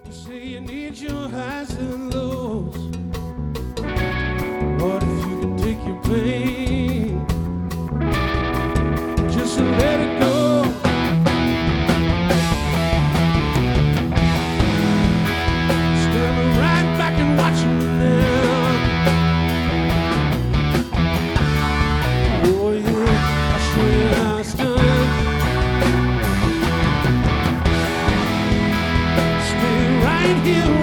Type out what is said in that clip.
You say you need your highs and lows. What if you could take your pain, just let it go? Standing right back and watching you now. Oh yeah, I'll show you how it's done. Stay right here